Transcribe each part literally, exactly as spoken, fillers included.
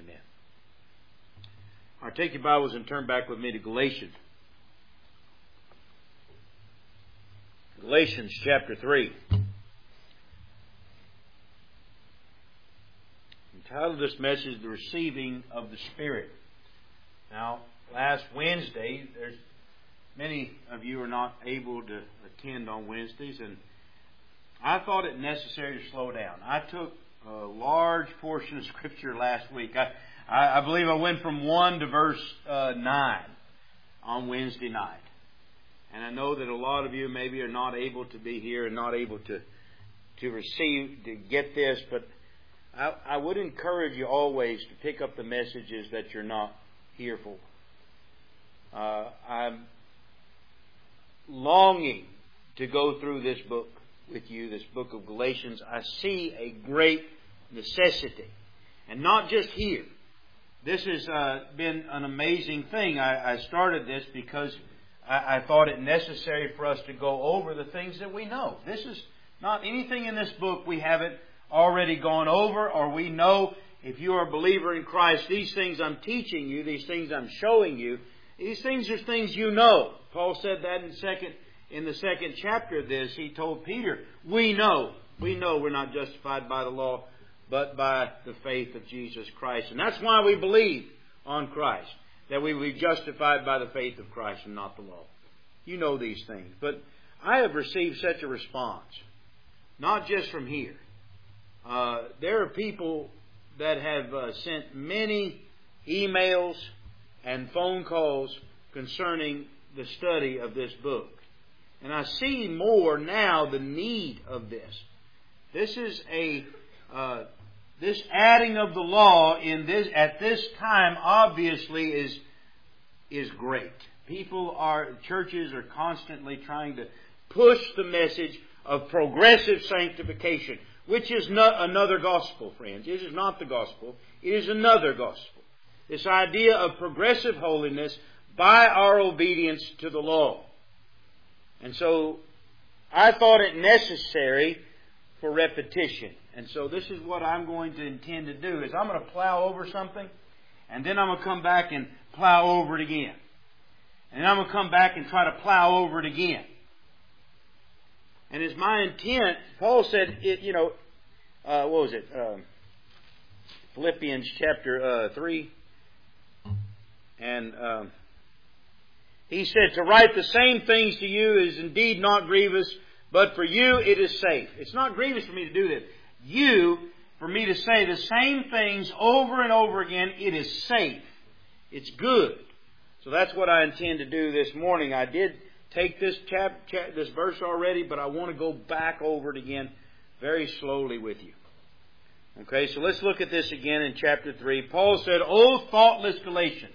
Amen. All right, take your Bibles and turn back with me to Galatians. Galatians chapter three. Entitled this message, The Receiving of the Spirit. Now, last Wednesday, there's many of you are not able to attend on Wednesdays, and I thought it necessary to slow down. I took a large portion of Scripture last week. I, I, I believe I went from one to verse uh, nine on Wednesday night. And I know that a lot of you maybe are not able to be here and not able to to receive, to get this, but I, I would encourage you always to pick up the messages that you're not here for. Uh, I'm longing to go through this book with you, this book of Galatians. I see a great necessity. And not just here. This has uh, been an amazing thing. I, I started this because I, I thought it necessary for us to go over the things that we know. This is not anything in this book we haven't already gone over, or we know. If you are a believer in Christ, these things I'm teaching you, these things I'm showing you, these things are things you know. Paul said that in second in the second chapter of this. He told Peter, we know, we know we're not justified by the law, but by the faith of Jesus Christ. And that's why we believe on Christ, that we will be justified by the faith of Christ and not the law. You know these things. But I have received such a response, not just from here. Uh, there are people that have uh, sent many emails and phone calls concerning the study of this book. And I see more now the need of this. This is a uh, this adding of the law in this at this time obviously is is great. People are churches are constantly trying to push the message of progressive sanctification, which is not another gospel, friends. It is not the gospel. It is another gospel. This idea of progressive holiness by our obedience to the law. And so I thought it necessary for repetition. And so this is what I'm going to intend to do, is I'm going to plow over something, and then I'm going to come back and plow over it again. And then I'm going to come back and try to plow over it again. And it's my intent, Paul said, it, you know, uh, what was it? Um, Philippians chapter uh, three. And um, he said, to write the same things to you is indeed not grievous, but for you it is safe. It's not grievous for me to do this. You, for me to say the same things over and over again, it is safe. It's good. So that's what I intend to do this morning. I did take this chap, chap, this verse already, but I want to go back over it again very slowly with you. Okay, so let's look at this again in chapter three. Paul said, O thoughtless Galatians,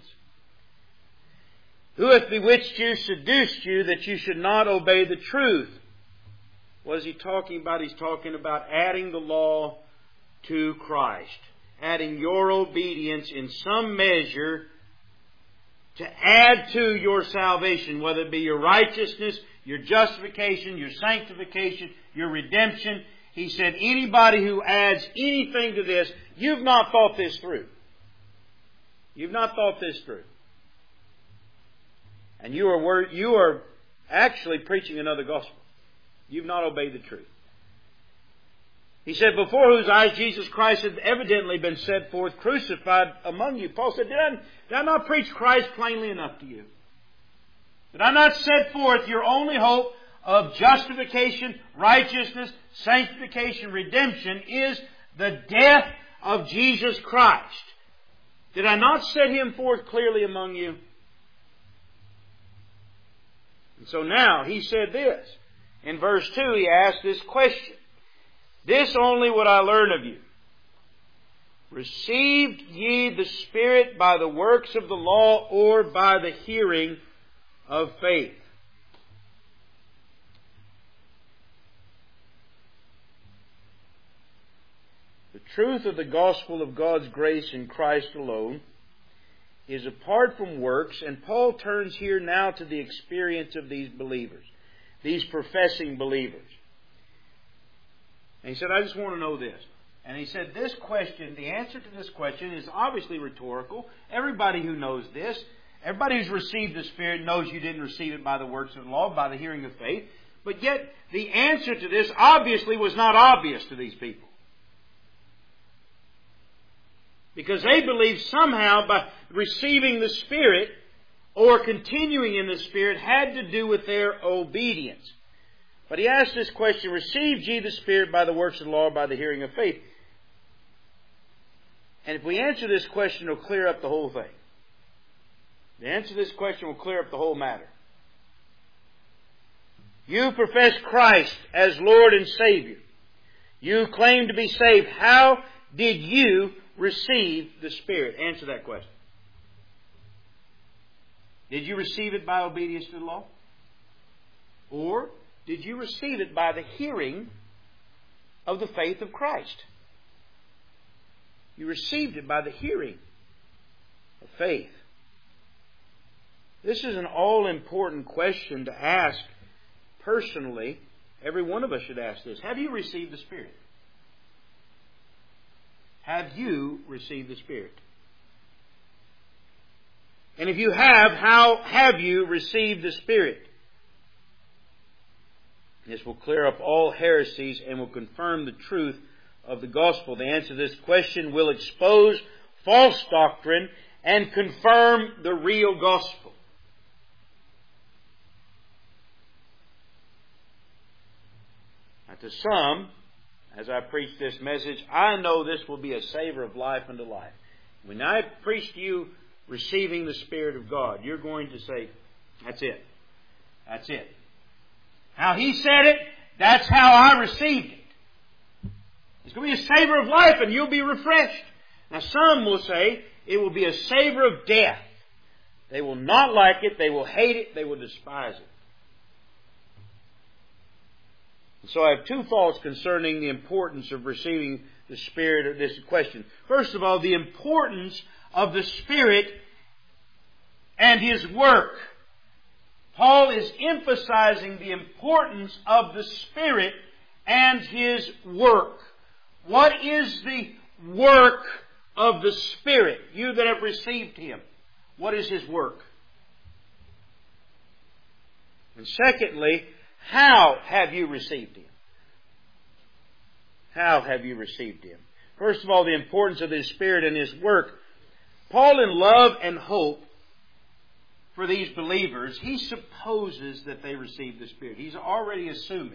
who hath bewitched you, seduced you, that you should not obey the truth? What is he talking about? He's talking about adding the law to Christ. Adding your obedience in some measure to add to your salvation, whether it be your righteousness, your justification, your sanctification, your redemption. He said, anybody who adds anything to this, you've not thought this through. You've not thought this through. And you are you are actually preaching another gospel. You've not obeyed the truth. He said, before whose eyes Jesus Christ had evidently been set forth, crucified among you. Paul said, did I, did I not preach Christ plainly enough to you? Did I not set forth your only hope of justification, righteousness, sanctification, redemption is the death of Jesus Christ? Did I not set Him forth clearly among you? And so now he said this. In verse two he asked this question. This only would I learn of you. Received ye the Spirit by the works of the law or by the hearing of faith? The truth of the gospel of God's grace in Christ alone is apart from works, and Paul turns here now to the experience of these believers, these professing believers. And he said, I just want to know this. And he said this question, the answer to this question is obviously rhetorical. Everybody who knows this, everybody who's received the Spirit knows you didn't receive it by the works of the law, by the hearing of faith. But yet, the answer to this obviously was not obvious to these people. Because they believed somehow by receiving the Spirit or continuing in the Spirit had to do with their obedience. But he asked this question, received ye the Spirit by the works of the law or by the hearing of faith? And if we answer this question, it'll clear up the whole thing. The answer to this question will clear up the whole matter. You profess Christ as Lord and Savior. You claim to be saved. How did you receive the Spirit? Answer that question. Did you receive it by obedience to the law? Or did you receive it by the hearing of the faith of Christ? You received it by the hearing of faith. This is an all-important question to ask personally. Every one of us should ask this. Have you received the Spirit? Have you received the Spirit? And if you have, how have you received the Spirit? This will clear up all heresies and will confirm the truth of the gospel. The answer to this question will expose false doctrine and confirm the real gospel. Now, to some, as I preach this message, I know this will be a savor of life unto life. When I preach to you receiving the Spirit of God, you're going to say, that's it. That's it. How He said it, that's how I received it. It's going to be a savor of life and you'll be refreshed. Now some will say it will be a savor of death. They will not like it, they will hate it, they will despise it. And so I have two thoughts concerning the importance of receiving the Spirit of this question. First of all, the importance of the Spirit and His work. Paul is emphasizing the importance of the Spirit and His work. What is the work of the Spirit? You that have received Him. What is His work? And secondly, how have you received Him? How have you received Him? First of all, the importance of His Spirit and His work. Paul, in love and hope for these believers, he supposes that they received the Spirit. He's already assuming.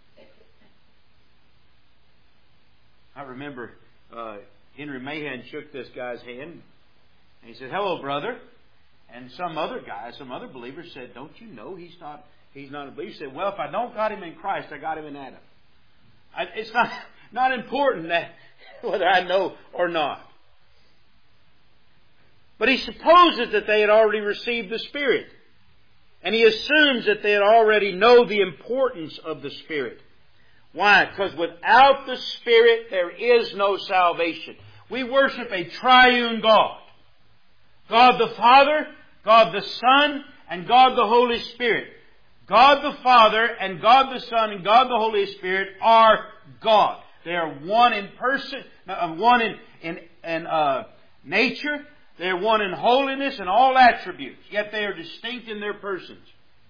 I remember uh, Henry Mahan shook this guy's hand and he said, "Hello, brother." And some other guy, some other believer said, "Don't you know he's not he's not a believer?" He said, "Well, if I don't got him in Christ, I got him in Adam." I, it's not not important that whether I know or not. But he supposes that they had already received the Spirit. And he assumes that they had already know the importance of the Spirit. Why? Because without the Spirit, there is no salvation. We worship a triune God. God the Father, God the Son, and God the Holy Spirit. God the Father and God the Son and God the Holy Spirit are God. They are one in person, one in, in, in uh, nature. They are one in holiness and all attributes, yet they are distinct in their persons.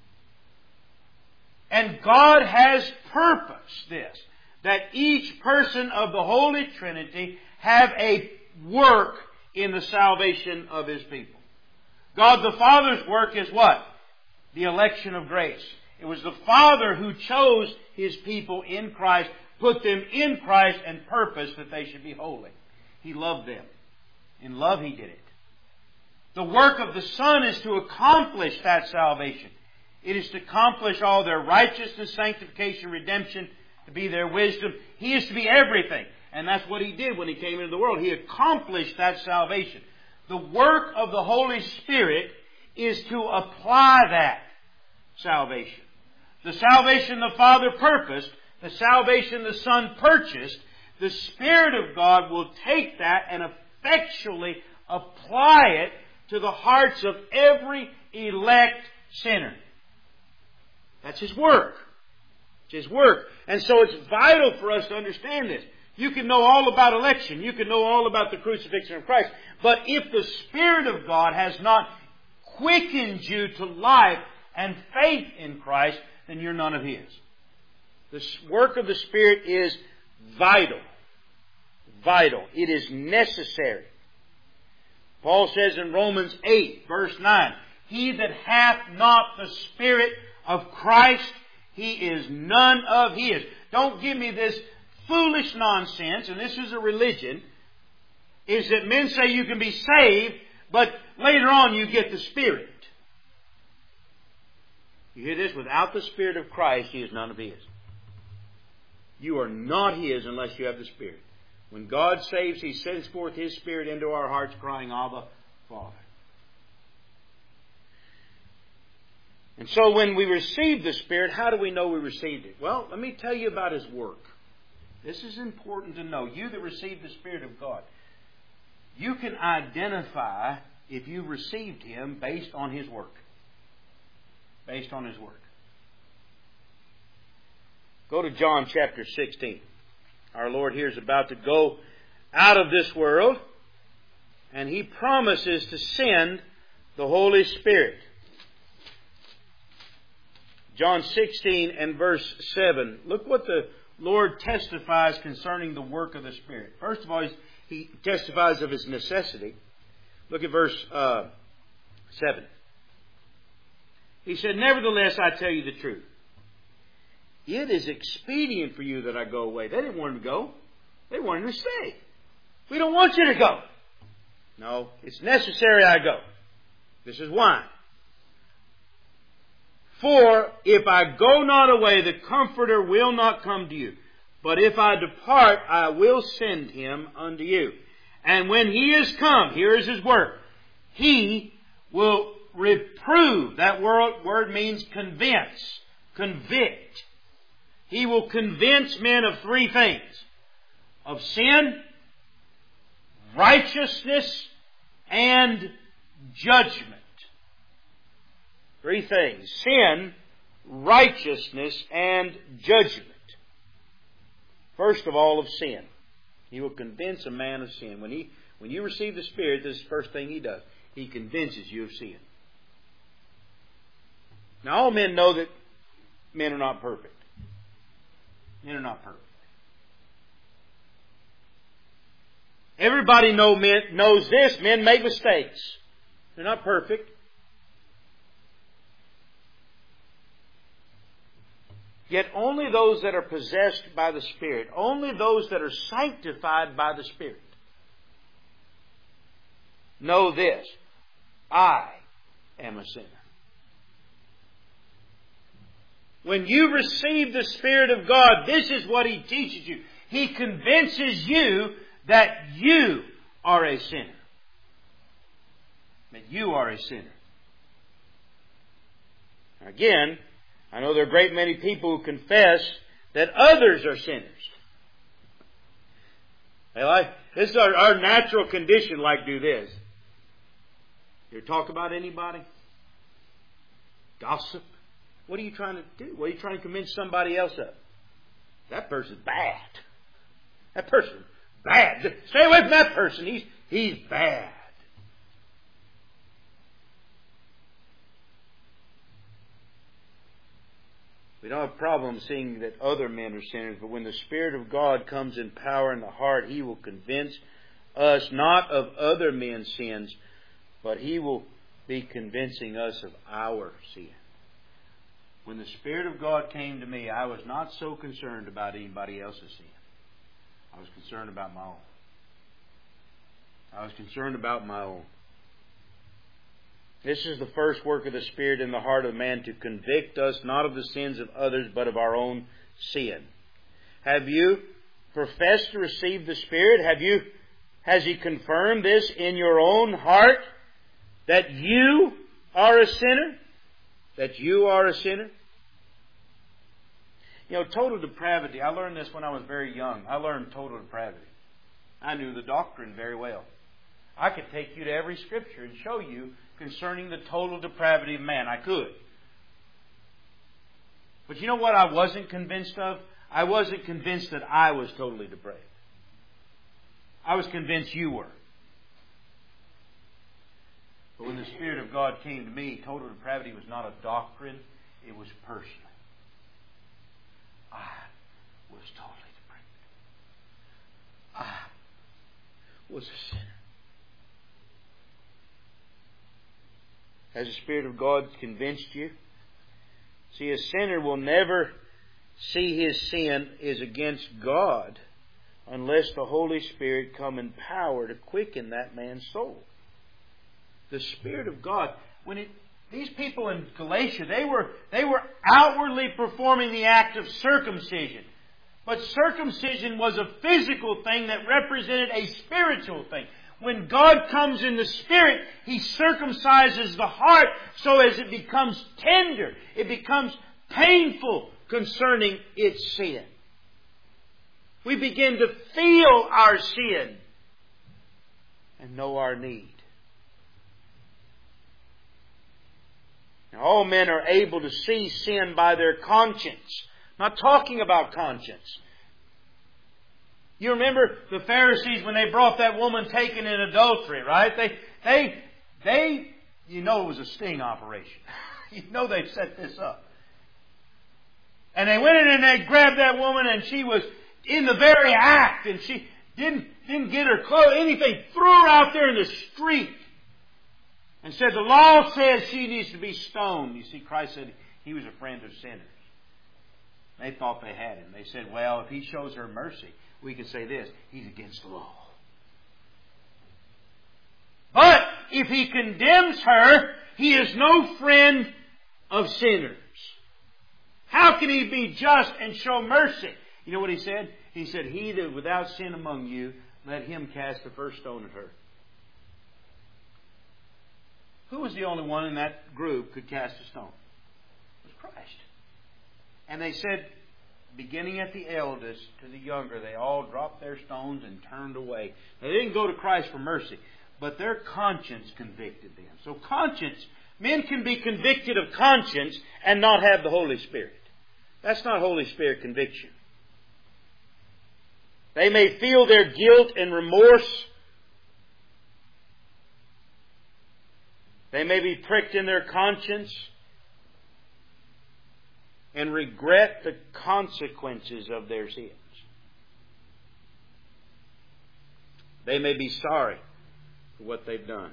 And God has purposed this, that each person of the Holy Trinity have a work in the salvation of His people. God the Father's work is what? The election of grace. It was the Father who chose His people in Christ, put them in Christ, and purposed that they should be holy. He loved them. In love He did it. The work of the Son is to accomplish that salvation. It is to accomplish all their righteousness, sanctification, redemption, to be their wisdom. He is to be everything. And that's what He did when He came into the world. He accomplished that salvation. The work of the Holy Spirit is to apply that salvation. The salvation the Father purposed, the salvation the Son purchased, the Spirit of God will take that and effectually apply it to the hearts of every elect sinner. That's His work. It's His work. And so it's vital for us to understand this. You can know all about election. You can know all about the crucifixion of Christ. But if the Spirit of God has not quickened you to life and faith in Christ, then you're none of His. The work of the Spirit is vital. Vital. It is necessary. Paul says in Romans eight, verse nine, He that hath not the Spirit of Christ, he is none of His. Don't give me this foolish nonsense, and this is a religion, is that men say you can be saved, but later on you get the Spirit. You hear this? Without the Spirit of Christ, He is none of His. You are not His unless you have the Spirit. When God saves, He sends forth His Spirit into our hearts, crying, Abba, Father. And so when we receive the Spirit, how do we know we received it? Well, let me tell you about His work. This is important to know. You that receive the Spirit of God, you can identify if you received Him based on His work. Based on His work. Go to John chapter sixteen. Our Lord here is about to go out of this world, and He promises to send the Holy Spirit. John sixteen and verse seven. Look what the Lord testifies concerning the work of the Spirit. First of all, He testifies of His necessity. Look at verse uh, seven. He said, Nevertheless, I tell you the truth. It is expedient for you that I go away. They didn't want Him to go. They wanted Him to stay. We don't want you to go. No, it's necessary I go. This is why. For if I go not away, the Comforter will not come to you. But if I depart, I will send Him unto you. And when He is come, here is His word, He will reprove. That word, word means convince, convict. He will convince men of three things. Of sin, righteousness, and judgment. Three things. Sin, righteousness, and judgment. First of all, of sin. He will convince a man of sin. When he, when you receive the Spirit, this is the first thing He does. He convinces you of sin. Now, all men know that men are not perfect. Men are not perfect. Everybody know men, knows this. Men make mistakes. They're not perfect. Yet only those that are possessed by the Spirit, only those that are sanctified by the Spirit, know this: I am a sinner. When you receive the Spirit of God, this is what He teaches you. He convinces you that you are a sinner. That you are a sinner. Again, I know there are a great many people who confess that others are sinners. They like, this is our, our natural condition, like do this. You talk about anybody? Gossip? What are you trying to do? What are you trying to convince somebody else of? That person's bad. That person's bad. Stay away from that person. He's, he's bad. We don't have a problem seeing that other men are sinners, but when the Spirit of God comes in power in the heart, He will convince us not of other men's sins, but He will be convincing us of our sin. When the Spirit of God came to me, I was not so concerned about anybody else's sin. I was concerned about my own. I was concerned about my own. This is the first work of the Spirit in the heart of man, to convict us not of the sins of others, but of our own sin. Have you professed to receive the Spirit? Have you, has He confirmed this in your own heart? That you are a sinner? That you are a sinner? You know, total depravity, I learned this when I was very young. I learned total depravity. I knew the doctrine very well. I could take you to every Scripture and show you concerning the total depravity of man. I could. But you know what I wasn't convinced of? I wasn't convinced that I was totally depraved. I was convinced you were. But when the Spirit of God came to me, total depravity was not a doctrine, it was personal. I was totally depraved. I was a sinner. Has the Spirit of God convinced you? See, a sinner will never see his sin is against God unless the Holy Spirit come in power to quicken that man's soul. The Spirit of God, when it, these people in Galatia, they were, they were outwardly performing the act of circumcision. But circumcision was a physical thing that represented a spiritual thing. When God comes in the Spirit, He circumcises the heart so as it becomes tender. It becomes painful concerning its sin. We begin to feel our sin and know our need. Now, all men are able to see sin by their conscience. I'm not talking about conscience. You remember the Pharisees when they brought that woman taken in adultery, right? They, they, they, you know it was a sting operation. You know they set this up. And they went in and they grabbed that woman and she was in the very act and she didn't, didn't get her clothes, anything, threw her out there in the street and said the law says she needs to be stoned. You see, Christ said He was a friend of sinners. They thought they had Him. They said, well, if He shows her mercy, we could say this, He's against the law. But if He condemns her, He is no friend of sinners. How can He be just and show mercy? You know what He said? He said, he that without sin among you, let him cast the first stone at her. Who was the only one in that group who could cast a stone? It was Christ. And they said, beginning at the eldest to the younger, they all dropped their stones and turned away. They didn't go to Christ for mercy, but their conscience convicted them. So conscience, men can be convicted of conscience and not have the Holy Spirit. That's not Holy Spirit conviction. They may feel their guilt and remorse. They may be pricked in their conscience and regret the consequences of their sins. They may be sorry for what they've done.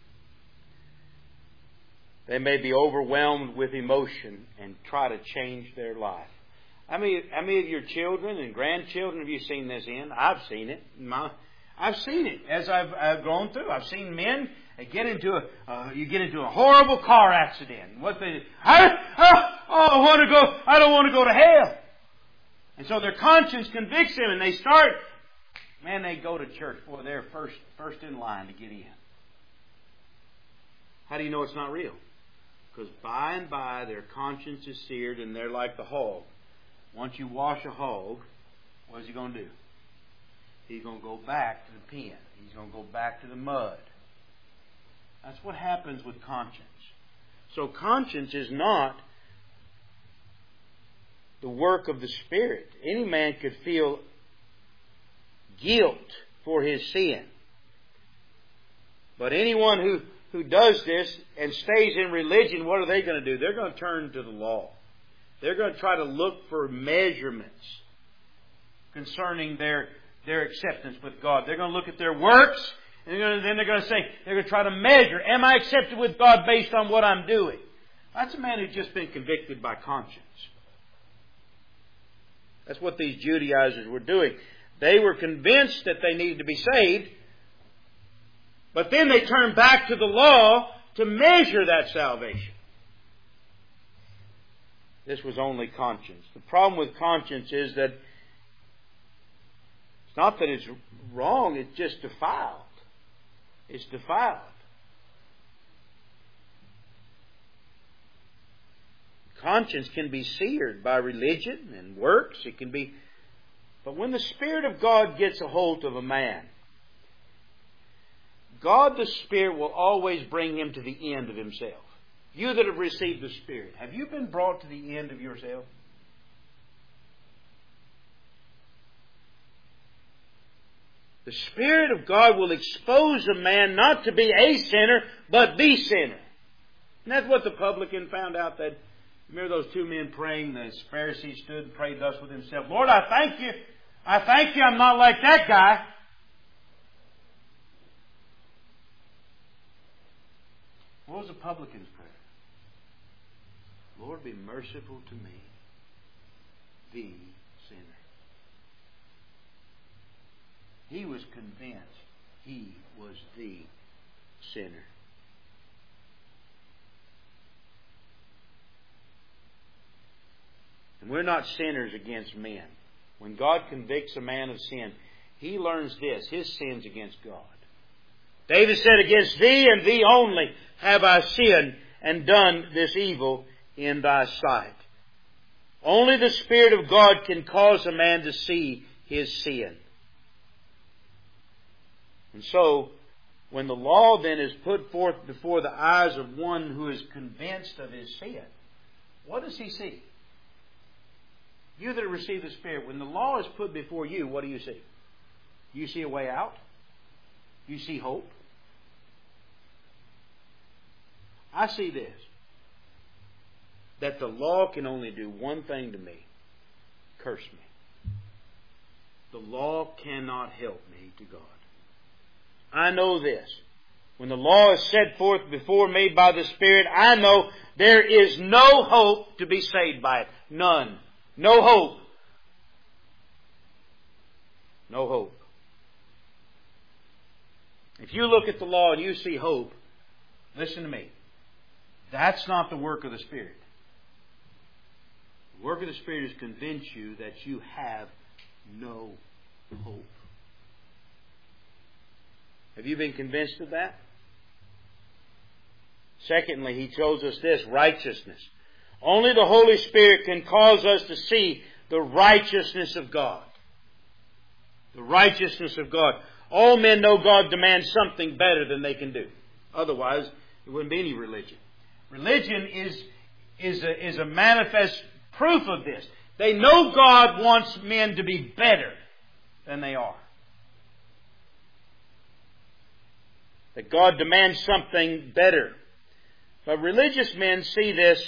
They may be overwhelmed with emotion and try to change their life. How many, how many of your children and grandchildren have you seen this in? I've seen it. My, I've seen it as I've, I've gone through. I've seen men get into a uh, you get into a horrible car accident. What they I, oh, oh, I want to go. I don't want to go to hell. And so their conscience convicts them, and they start. Man, they go to church. Boy, they're first first in line to get in. How do you know it's not real? Because by and by their conscience is seared, and they're like the hog. Once you wash a hog, what is he going to do? He's going to go back to the pen. He's going to go back to the mud. That's what happens with conscience. So conscience is not the work of the Spirit. Any man could feel guilt for his sin. But anyone who, who does this and stays in religion, what are they going to do? They're going to turn to the law. They're going to try to look for measurements concerning their, their acceptance with God. They're going to look at their works, and they're going to, then they're going to say, they're going to try to measure, am I accepted with God based on what I'm doing? That's a man who's just been convicted by conscience. That's what these Judaizers were doing. They were convinced that they needed to be saved, but then they turned back to the law to measure that salvation. This was only conscience. The problem with conscience is that it's not that it's wrong, it's just defiled. It's defiled. Conscience can be seared by religion and works. It can be, but when the Spirit of God gets a hold of a man, God the Spirit will always bring him to the end of himself. You that have received the Spirit, have you been brought to the end of yourself? The Spirit of God will expose a man not to be a sinner, but the sinner. And that's what the publican found out. That remember those two men praying? The Pharisee stood and prayed thus with himself, Lord, I thank you. I thank you I'm not like that guy. What was the publican's prayer? Lord, be merciful to me, the sinner. He was convinced he was the sinner. And we're not sinners against men. When God convicts a man of sin, he learns this: his sin's against God. David said, against thee and thee only have I sinned and done this evil in thy sight. Only the Spirit of God can cause a man to see his sin. And so, when the law then is put forth before the eyes of one who is convinced of his sin, what does he see? You that have received the Spirit, when the law is put before you, what do you see? Do you see a way out? Do you see hope? I see this: that the law can only do one thing to me: curse me. The law cannot help me to God. I know this. When the law is set forth before me by the Spirit, I know there is no hope to be saved by it. None. No hope. No hope. If you look at the law and you see hope, listen to me. That's not the work of the Spirit. The work of the Spirit is to convince you that you have no hope. Have you been convinced of that? Secondly, he tells us this: righteousness. Only the Holy Spirit can cause us to see the righteousness of God. The righteousness of God. All men know God demands something better than they can do. Otherwise, there wouldn't be any religion. Religion is, is, a, is a manifest proof of this. They know God wants men to be better than they are. That God demands something better. But religious men see this,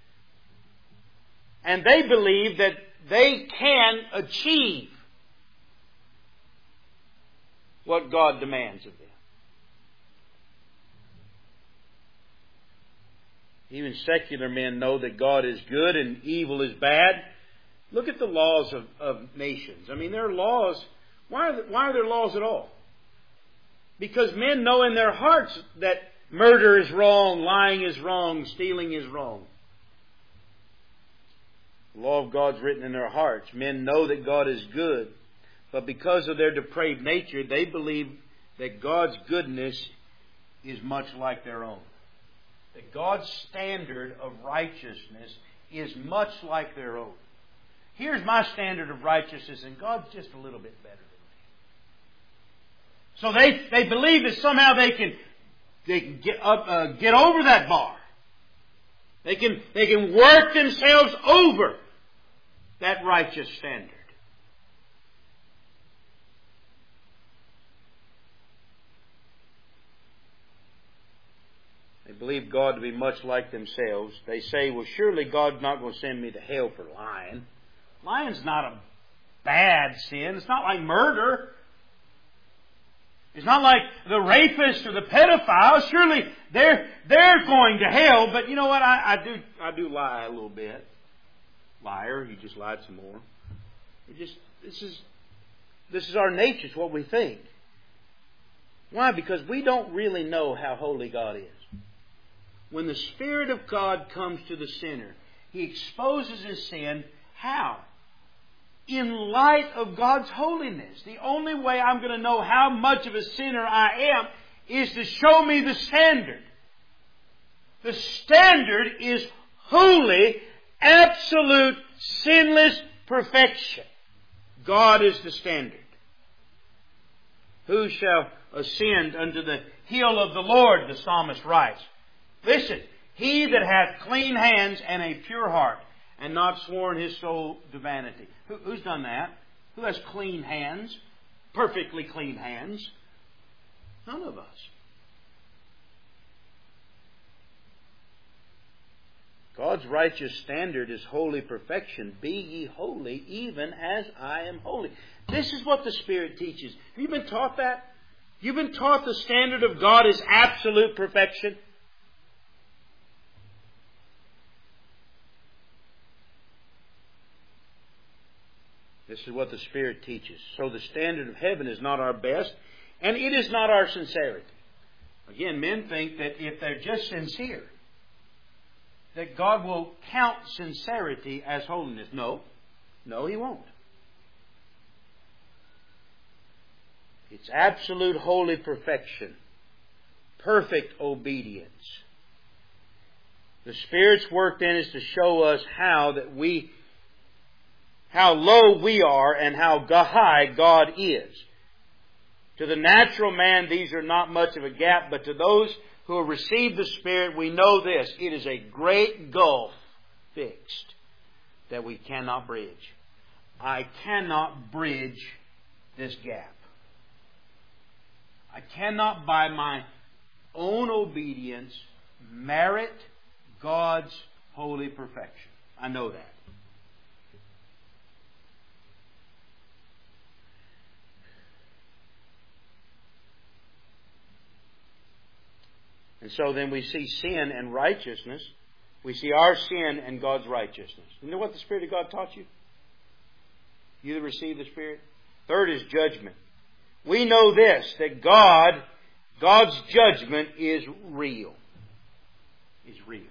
and they believe that they can achieve what God demands of them. Even secular men know that God is good and evil is bad. Look at the laws of, of nations. I mean, there are laws. Why are, there, why are there laws at all? Because men know in their hearts that murder is wrong, lying is wrong, stealing is wrong. The law of God's written in their hearts. Men know that God is good, but because of their depraved nature, they believe that God's goodness is much like their own. That God's standard of righteousness is much like their own. Here's my standard of righteousness, and God's just a little bit better than me. So they, they believe that somehow they can they can get up uh, get over that bar. They can they can work themselves over that righteous standard. They believe God to be much like themselves. They say, well, surely God's not going to send me to hell for lying. Lying's not a bad sin. It's not like murder. It's not like the rapist or the pedophile. Surely they're they're going to hell. But you know what? I, I do I do lie a little bit. Liar, you just lied some more. It just this is this is our nature. It's what we think. Why? Because we don't really know how holy God is. When the Spirit of God comes to the sinner, He exposes his sin. How? In light of God's holiness. The only way I'm going to know how much of a sinner I am is to show me the standard. The standard is holy, absolute, sinless perfection. God is the standard. Who shall ascend unto the hill of the Lord, the psalmist writes. Listen, he that hath clean hands and a pure heart, and not sworn his soul to vanity. Who, who's done that? Who has clean hands? perfectly clean hands. None of us. God's righteous standard is holy perfection. Be ye holy even as I am holy. This is what the Spirit teaches. Have you been taught that? You've been taught the standard of God is absolute perfection. This is what the Spirit teaches. So the standard of heaven is not our best, and it is not our sincerity. Again, men think that if they're just sincere, that God will count sincerity as holiness. No. No, He won't. It's absolute holy perfection. Perfect obedience. The Spirit's work then is to show us how that we, how low we are and how high God is. To the natural man, these are not much of a gap, but to those who have received the Spirit, we know this. It is a great gulf fixed that we cannot bridge. I cannot bridge this gap. I cannot, by my own obedience, merit God's holy perfection. I know that. And so then we see sin and righteousness. We see our sin and God's righteousness. You know what the Spirit of God taught you? You that receive the Spirit? Third is judgment. We know this, that God, God's judgment is real. Is real.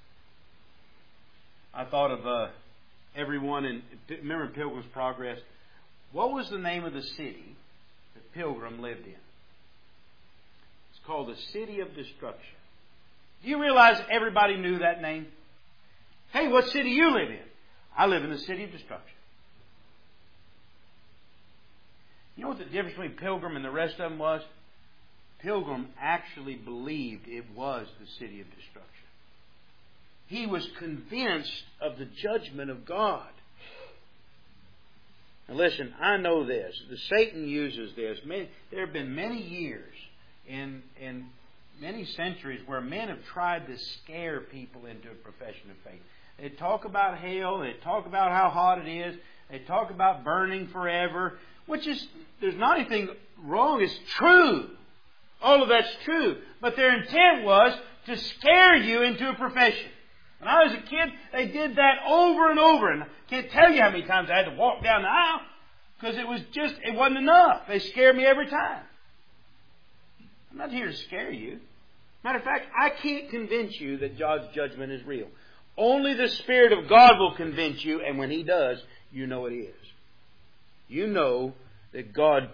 I thought of uh, everyone in, remember in Pilgrim's Progress, what was the name of the city that Pilgrim lived in? Called the City of Destruction. Do you realize everybody knew that name? Hey, what city do you live in? I live in the City of Destruction. You know what the difference between Pilgrim and the rest of them was? Pilgrim actually believed it was the City of Destruction. He was convinced of the judgment of God. Now listen, I know this. The Satan uses this. There have been many years In, in many centuries where men have tried to scare people into a profession of faith. They talk about hell. They talk about how hot it is. They talk about burning forever, which is, there's not anything wrong. It's true. All of that's true. But their intent was to scare you into a profession. When I was a kid, they did that over and over. And I can't tell you how many times I had to walk down the aisle because it was just, it wasn't enough. They scared me every time. I'm not here to scare you. Matter of fact, I can't convince you that God's judgment is real. Only the Spirit of God will convince you, and when He does, you know it is. You know that God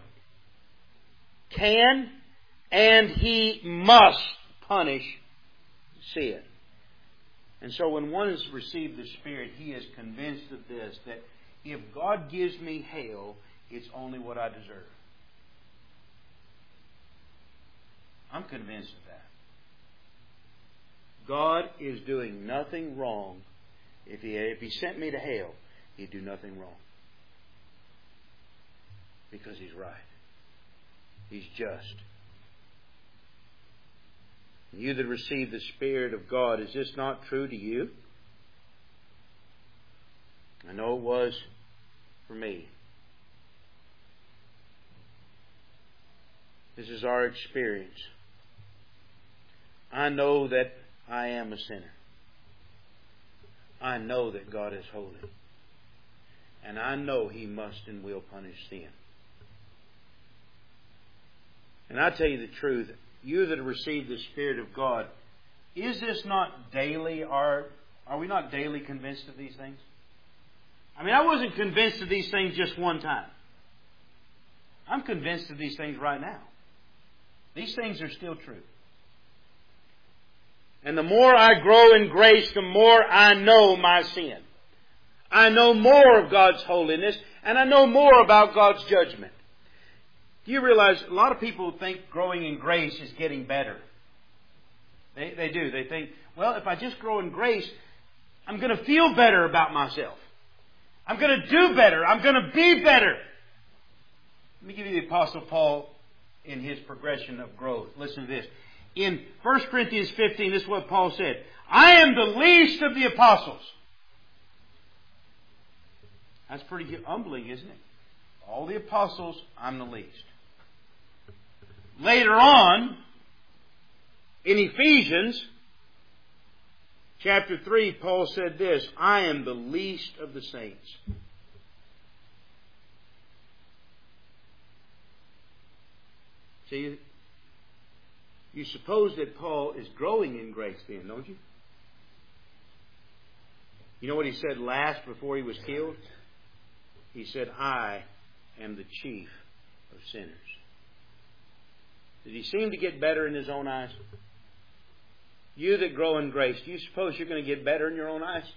can and He must punish sin. And so when one has received the Spirit, he is convinced of this, that if God gives me hell, it's only what I deserve. I'm convinced of that. God is doing nothing wrong. If He, if he sent me to hell, He'd do nothing wrong. Because He's right. He's just. You that receive the Spirit of God, is this not true to you? I know it was for me. This is our experience. I know that I am a sinner. I know that God is holy. And I know He must and will punish sin. And I tell you the truth, you that have received the Spirit of God, is this not daily, are, are we not daily convinced of these things? I mean, I wasn't convinced of these things just one time. I'm convinced of these things right now. These things are still true. And the more I grow in grace, the more I know my sin. I know more of God's holiness, and I know more about God's judgment. Do you realize a lot of people think growing in grace is getting better? They, they do. They think, well, if I just grow in grace, I'm going to feel better about myself. I'm going to do better. I'm going to be better. Let me give you the Apostle Paul in his progression of growth. Listen to this. In First Corinthians fifteen, this is what Paul said. I am the least of the apostles. That's pretty humbling, isn't it? All the apostles, I'm the least. Later on, in Ephesians chapter three, Paul said this, I am the least of the saints. See, you suppose that Paul is growing in grace then, don't you? You know what he said last before he was killed? He said, I am the chief of sinners. Did he seem to get better in his own eyes? You that grow in grace, do you suppose you're going to get better in your own eyes?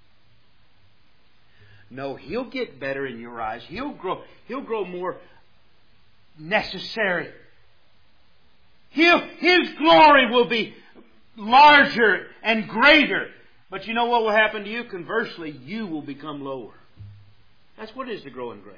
No, he'll get better in your eyes. He'll grow, he'll grow more necessary. He'll, his glory will be larger and greater. But you know what will happen to you? Conversely, you will become lower. That's what it is to grow in grace.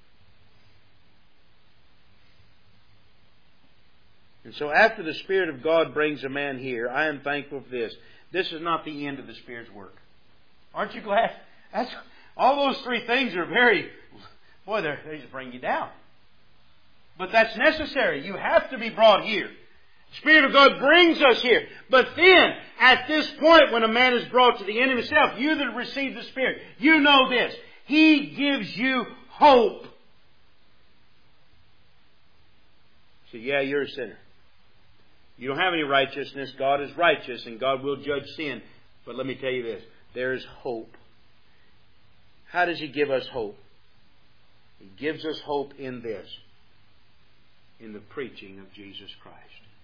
And so after the Spirit of God brings a man here, I am thankful for this. This is not the end of the Spirit's work. Aren't you glad? That's, all those three things are very, boy, they just bring you down. But that's necessary. You have to be brought here. The Spirit of God brings us here. But then, at this point, when a man is brought to the end of himself, you that receive the Spirit, you know this. He gives you hope. So, yeah, you're a sinner. You don't have any righteousness. God is righteous and God will judge sin. But let me tell you this. There is hope. How does He give us hope? He gives us hope in this. In the preaching of Jesus Christ.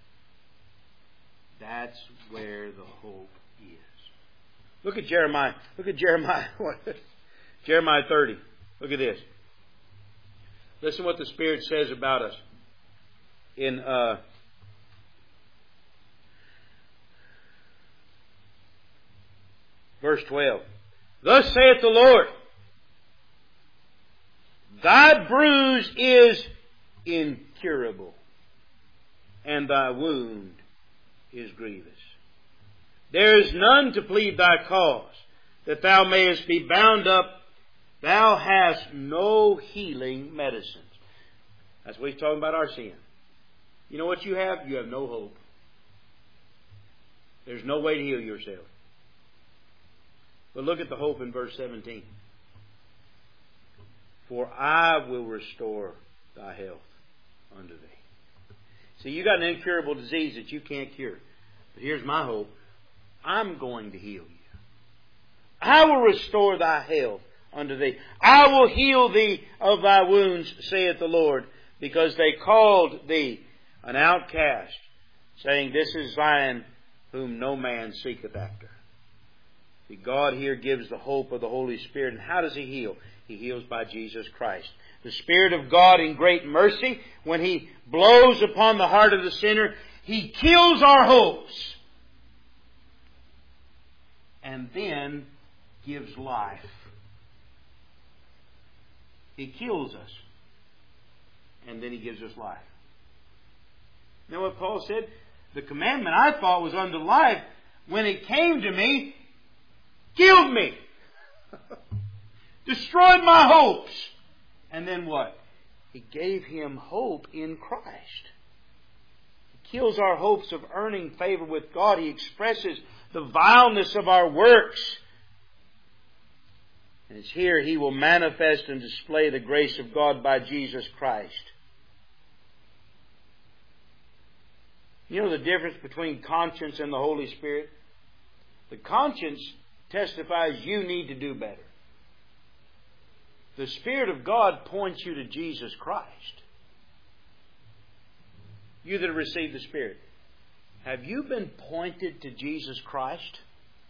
That's where the hope is. Look at Jeremiah. Look at Jeremiah. Jeremiah thirty. Look at this. Listen what the Spirit says about us. In uh, verse twelve. Thus saith the Lord, Thy bruise is incurable, and thy wound is grievous. There is none to plead thy cause, that thou mayest be bound up. Thou hast no healing medicines. That's what he's talking about our sin. You know what you have? You have no hope. There's no way to heal yourself. But look at the hope in verse seventeen. For I will restore thy health unto thee. See, you got an incurable disease that you can't cure. But here's my hope. I'm going to heal you. I will restore thy health unto thee. I will heal thee of thy wounds, saith the Lord, because they called thee an outcast, saying, This is Zion, whom no man seeketh after. See, God here gives the hope of the Holy Spirit. And how does He heal? He heals by Jesus Christ. The Spirit of God in great mercy, when He blows upon the heart of the sinner, He kills our hopes. And then gives life. He kills us. And then He gives us life. You know what Paul said? The commandment I thought was unto life, when it came to me, killed me. Destroyed my hopes. And then what? He gave him hope in Christ. He kills our hopes of earning favor with God. He expresses the vileness of our works. And it's here He will manifest and display the grace of God by Jesus Christ. You know the difference between conscience and the Holy Spirit? The conscience testifies you need to do better. The Spirit of God points you to Jesus Christ. You that have received the Spirit, have you been pointed to Jesus Christ?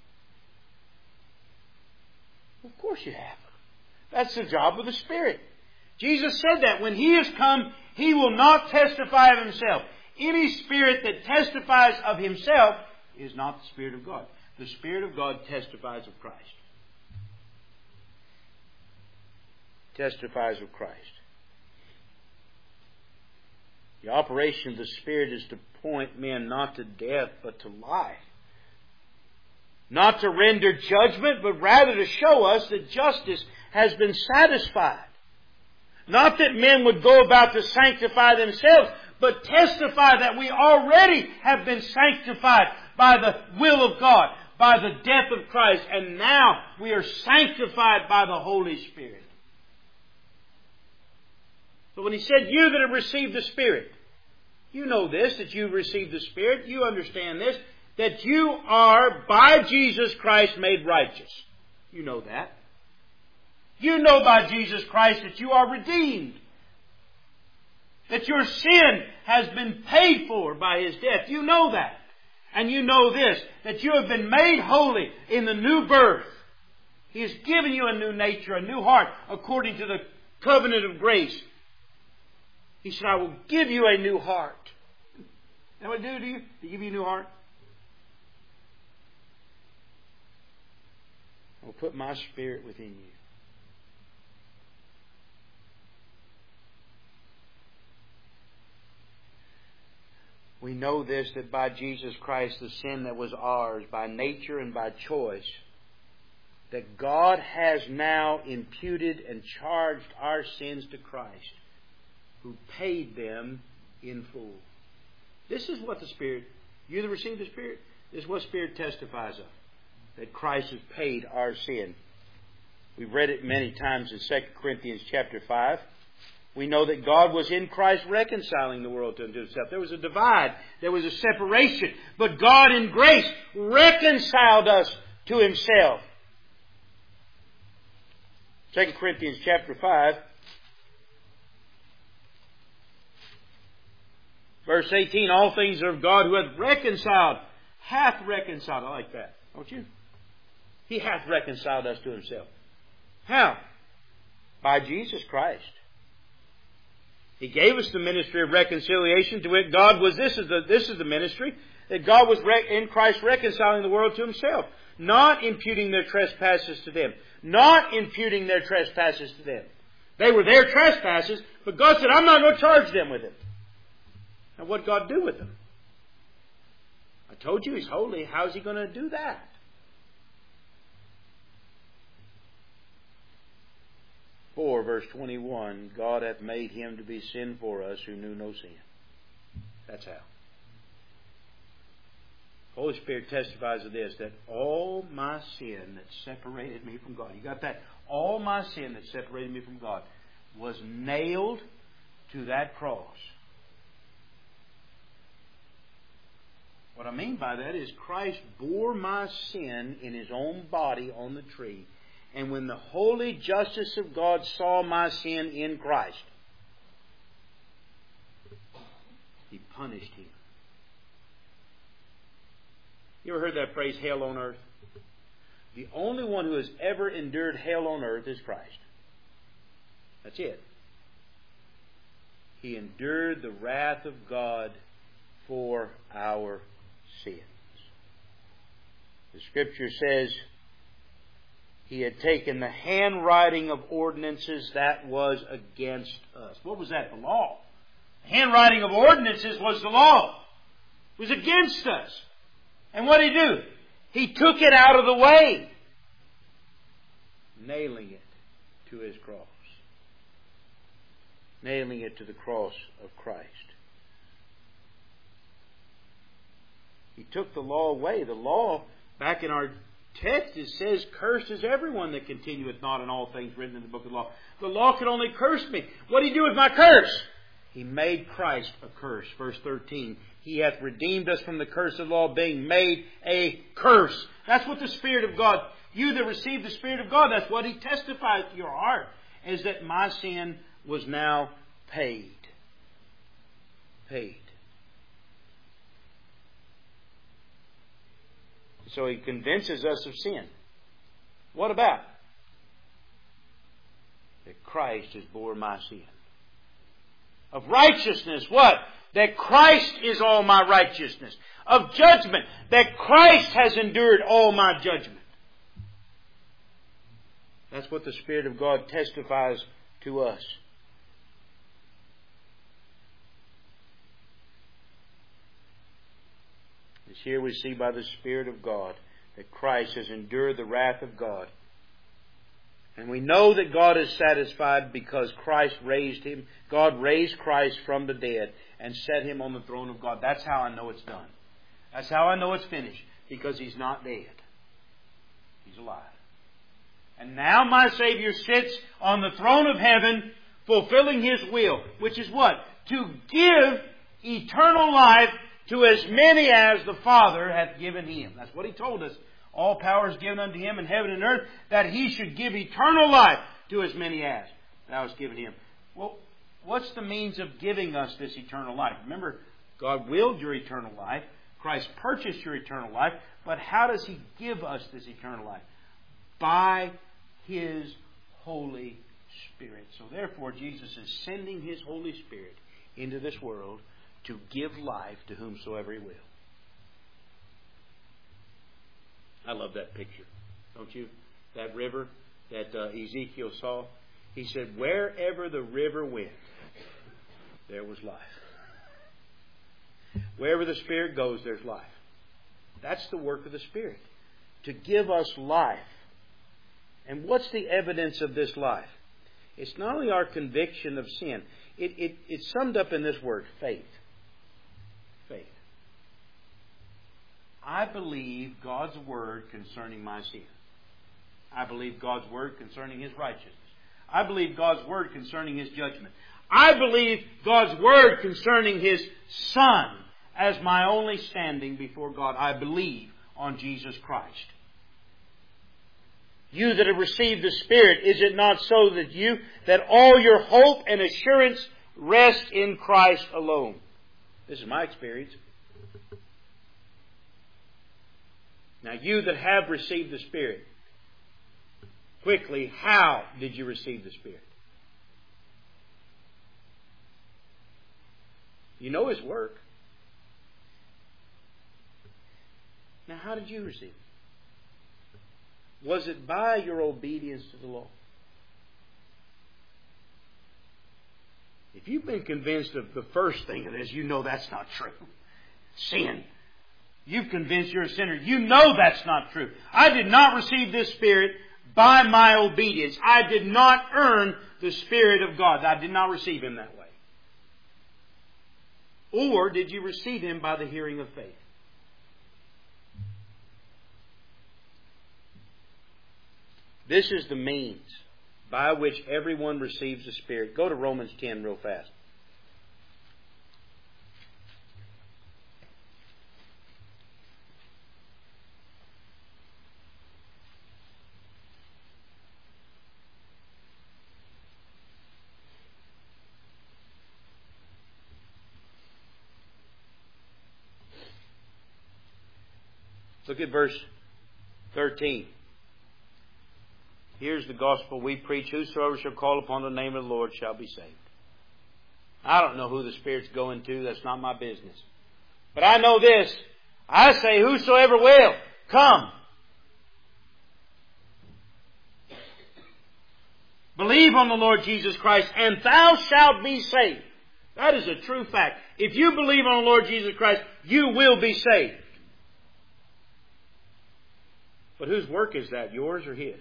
Of course you have. That's the job of the Spirit. Jesus said that when He has come, He will not testify of Himself. Any spirit that testifies of himself is not the Spirit of God. The Spirit of God testifies of Christ. Testifies of Christ. The operation of the Spirit is to point men not to death, but to life. Not to render judgment, but rather to show us that justice has been satisfied. Not that men would go about to sanctify themselves, but testify that we already have been sanctified by the will of God, by the death of Christ, and now we are sanctified by the Holy Spirit. So when he said, you that have received the Spirit, you know this, that you've received the Spirit, you understand this, that you are by Jesus Christ made righteous. You know that. You know by Jesus Christ that you are redeemed. That your sin has been paid for by His death. You know that. And you know this, that you have been made holy in the new birth. He has given you a new nature, a new heart, according to the covenant of grace. He said, I will give you a new heart. That what I do to you? To give you a new heart? I will put my Spirit within you. We know this, that by Jesus Christ, the sin that was ours, by nature and by choice, that God has now imputed and charged our sins to Christ, who paid them in full. This is what the Spirit, you that receive the Spirit, this is what Spirit testifies of, that Christ has paid our sin. We've read it many times in Second Corinthians chapter five. We know that God was in Christ reconciling the world to Himself. There was a divide. There was a separation. But God in grace reconciled us to Himself. Second Corinthians chapter five. Verse eighteen. All things are of God who hath reconciled. Hath reconciled. I like that. Don't you? He hath reconciled us to Himself. How? By Jesus Christ. He gave us the ministry of reconciliation, to wit, God was, this is the, this is the ministry, that God was in Christ reconciling the world to Himself, not imputing their trespasses to them, not imputing their trespasses to them. They were their trespasses, but God said, I'm not going to charge them with it. Now what did God do with them? I told you He's holy. How's He going to do that? four, verse twenty-one, God hath made Him to be sin for us who knew no sin. That's how. The Holy Spirit testifies of this, that all my sin that separated me from God, you got that? All my sin that separated me from God was nailed to that cross. What I mean by that is Christ bore my sin in His own body on the tree. And when the holy justice of God saw my sin in Christ, He punished him. You ever heard that phrase, hell on earth? The only one who has ever endured hell on earth is Christ. That's it. He endured the wrath of God for our sins. The Scripture says, He had taken the handwriting of ordinances that was against us. What was that? The law. The handwriting of ordinances was the law. It was against us. And what did He do? He took it out of the way, nailing it to His cross. Nailing it to the cross of Christ. He took the law away. The law, back in our text, it says, cursed is everyone that continueth not in all things written in the book of the law. The law could only curse me. What did He do with my curse? He made Christ a curse. Verse thirteen. He hath redeemed us from the curse of the law, being made a curse. That's what the Spirit of God, you that receive the Spirit of God, that's what He testifies to your heart, is that my sin was now paid. Paid. So He convinces us of sin. What about? That Christ has bore my sin. Of righteousness, what? That Christ is all my righteousness. Of judgment, that Christ has endured all my judgment. That's what the Spirit of God testifies to us. As here we see by the Spirit of God that Christ has endured the wrath of God. And we know that God is satisfied because Christ raised Him. God raised Christ from the dead and set Him on the throne of God. That's how I know it's done. That's how I know it's finished. Because He's not dead. He's alive. And now my Savior sits on the throne of heaven fulfilling His will. Which is what? To give eternal life to as many as the Father hath given Him. That's what He told us. All power is given unto Him in heaven and earth, that He should give eternal life to as many as thou hast given Him. Well, what's the means of giving us this eternal life? Remember, God willed your eternal life. Christ purchased your eternal life. But how does He give us this eternal life? By His Holy Spirit. So therefore, Jesus is sending His Holy Spirit into this world to give life to whomsoever He will. I love that picture, don't you? That river that uh, Ezekiel saw. He said, wherever the river went, there was life. Wherever the Spirit goes, there's life. That's the work of the Spirit. To give us life. And what's the evidence of this life? It's not only our conviction of sin. It, it, it's summed up in this word, faith. Faith. I believe God's Word concerning my sin. I believe God's Word concerning His righteousness. I believe God's Word concerning His judgment. I believe God's Word concerning His Son as my only standing before God. I believe on Jesus Christ. You that have received the Spirit, is it not so that you, that all your hope and assurance rest in Christ alone? This is my experience. Now, you that have received the Spirit, quickly, how did you receive the Spirit? You know His work. Now, how did you receive it? Was it by your obedience to the law? If you've been convinced of the first thing of this, you know that's not true. Sin. You've convinced you're a sinner. You know that's not true. I did not receive this Spirit by my obedience. I did not earn the Spirit of God. I did not receive Him that way. Or did you receive Him by the hearing of faith? This is the means by which everyone receives the Spirit. Go to Romans ten real fast. Look at verse thirteen. Here's the gospel we preach. Whosoever shall call upon the name of the Lord shall be saved. I don't know who the Spirit's going to. That's not my business. But I know this. I say, whosoever will, come. Believe on the Lord Jesus Christ, and thou shalt be saved. That is a true fact. If you believe on the Lord Jesus Christ, you will be saved. But whose work is that? Yours or His?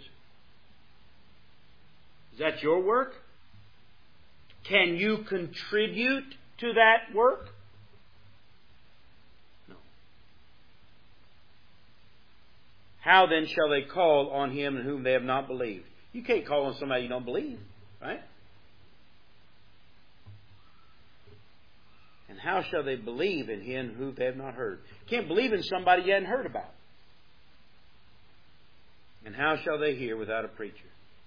Is that your work? Can you contribute to that work? No. How then shall they call on Him in whom they have not believed? You can't call on somebody you don't believe, right? And how shall they believe in Him whom they have not heard? You can't believe in somebody you hadn't heard about. And how shall they hear without a preacher?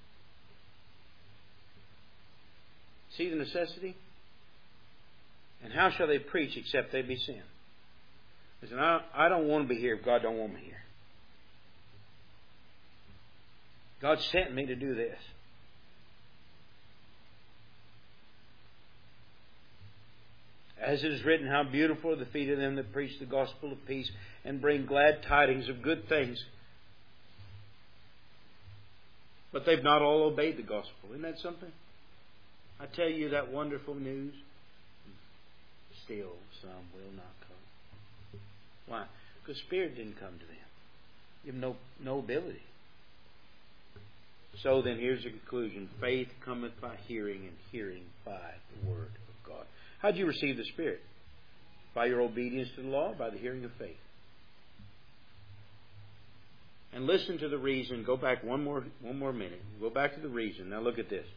See the necessity? And how shall they preach except they be sent? Listen, I, I don't want to be here if God don't want me here. God sent me to do this. As it is written, how beautiful are the feet of them that preach the gospel of peace and bring glad tidings of good things. But they've not all obeyed the gospel. Isn't that something? I tell you that wonderful news. Still some will not come. Why? The Spirit didn't come to them. You have no, no ability. So then here's the conclusion. Faith cometh by hearing, and hearing by the Word of God. How did you receive the Spirit? By your obedience to the law, by the hearing of faith. And listen to the reason. Go back one more, one more minute. Go back to the reason. Now look at this.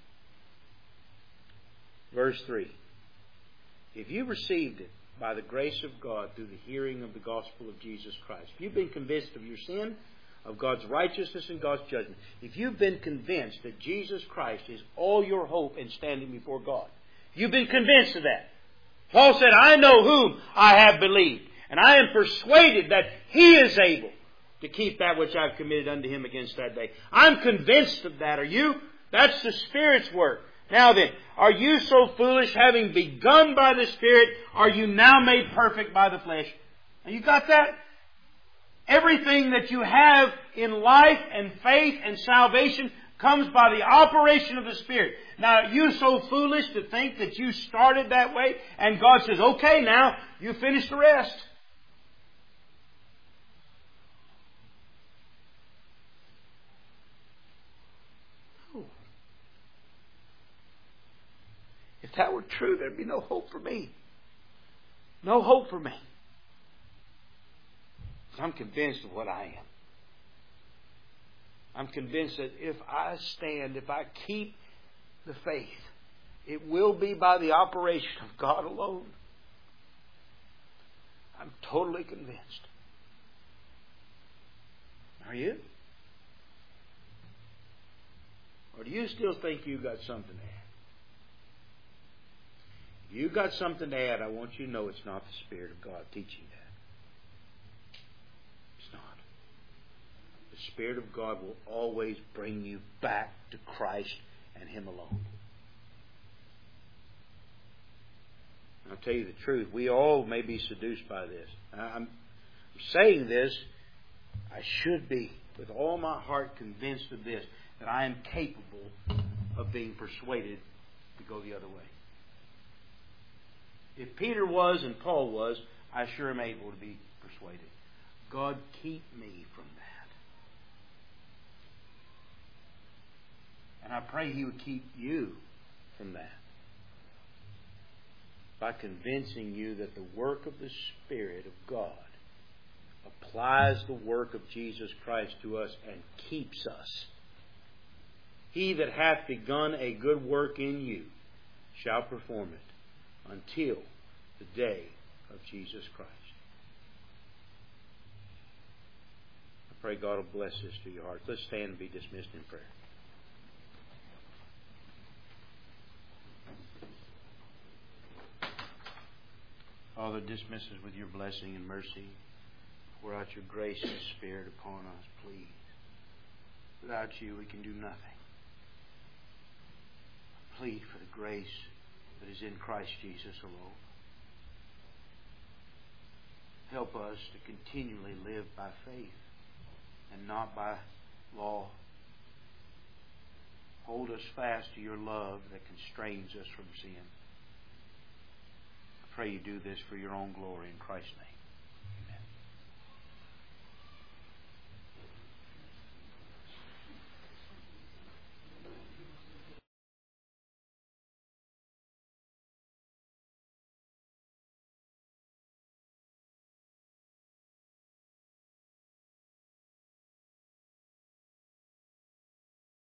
Verse three. If you received it by the grace of God through the hearing of the gospel of Jesus Christ, if you've been convinced of your sin, of God's righteousness and God's judgment, if you've been convinced that Jesus Christ is all your hope in standing before God, you've been convinced of that. Paul said, I know whom I have believed, and I am persuaded that He is able to keep that which I've committed unto Him against that day. I'm convinced of that. Are you? That's the Spirit's work. Now then, are you so foolish, having begun by the Spirit, are you now made perfect by the flesh? Now you got that? Everything that you have in life and faith and salvation comes by the operation of the Spirit. Now, are you so foolish to think that you started that way and God says, okay, now you finish the rest? No. If that were true, there'd be no hope for me. No hope for me. I'm convinced of what I am. I'm convinced that if I stand, if I keep the faith, it will be by the operation of God alone. I'm totally convinced. Are you? Or do you still think you've got something to add? If you've got something to add, I want you to know it's not the Spirit of God teaching that. The Spirit of God will always bring you back to Christ and Him alone. I'll tell you the truth. We all may be seduced by this. I'm saying this. I should be, with all my heart, convinced of this, that I am capable of being persuaded to go the other way. If Peter was and Paul was, I sure am able to be persuaded. God, keep me from that. And I pray He would keep you from that by convincing you that the work of the Spirit of God applies the work of Jesus Christ to us and keeps us. He that hath begun a good work in you shall perform it until the day of Jesus Christ. I pray God will bless this to your hearts. Let's stand and be dismissed in prayer. Father, dismiss us with your blessing and mercy. Pour out your grace and Spirit upon us, please. Without you, we can do nothing. I plead for the grace that is in Christ Jesus alone. Help us to continually live by faith and not by law. Hold us fast to your love that constrains us from sin. I pray you do this for your own glory in Christ's name.